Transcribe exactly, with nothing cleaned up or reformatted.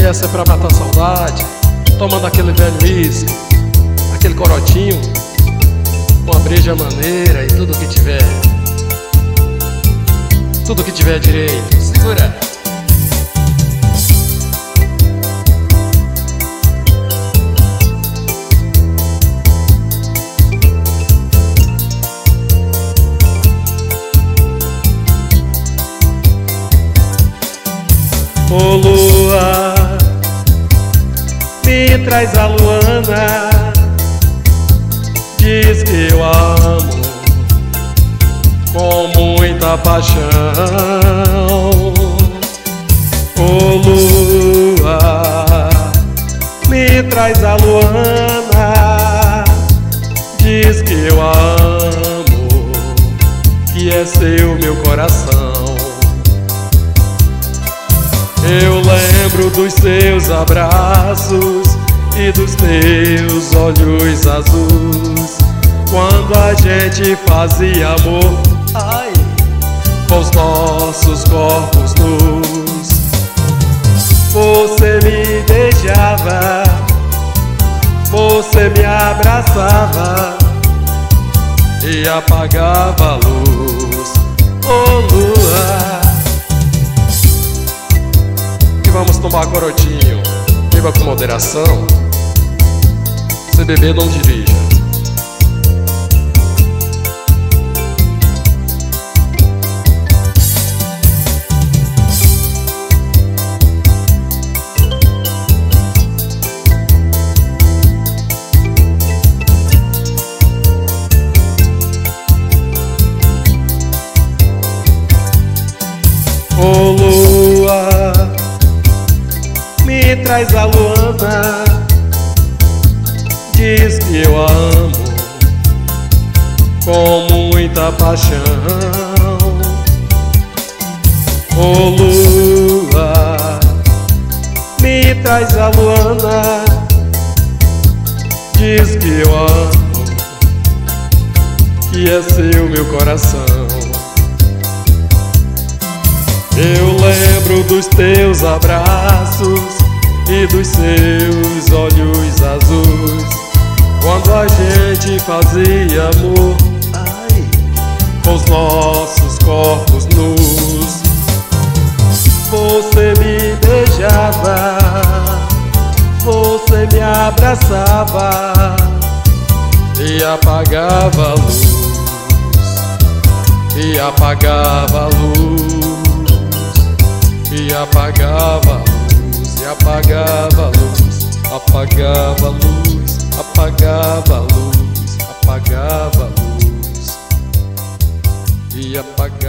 essa é pra matar a saudade, tomando aquele velho uísque, aquele corotinho, uma breja maneira e tudo que tiver, tudo que tiver direito. Segura! Ô lua, me traz a Luana, diz que eu amo com muita paixão. Ô lua, me traz a Luana, diz que eu amo, que é seu meu coração. Eu lembro dos seus abraços e dos teus olhos azuis, quando a gente fazia amor, ai, com os nossos corpos nus. Você me beijava, você me abraçava e apagava a luz. Oh lua, vamos tomar corotinho, beba com moderação. Se beber, não dirija. ô lua, me traz a Luana, diz que eu a amo com muita paixão. Ô lua, me traz a Luana, diz que eu a amo, que é seu meu coração. Eu lembro dos teus abraços e dos seus olhos azuis, quando a gente fazia amor, ai, com os nossos corpos nus. Você me beijava, você me abraçava e apagava a luz, e apagava a luz, e apagava a luz, e apagava a luz, apagava a luz, apagava a luz, apagava a luz, e apagava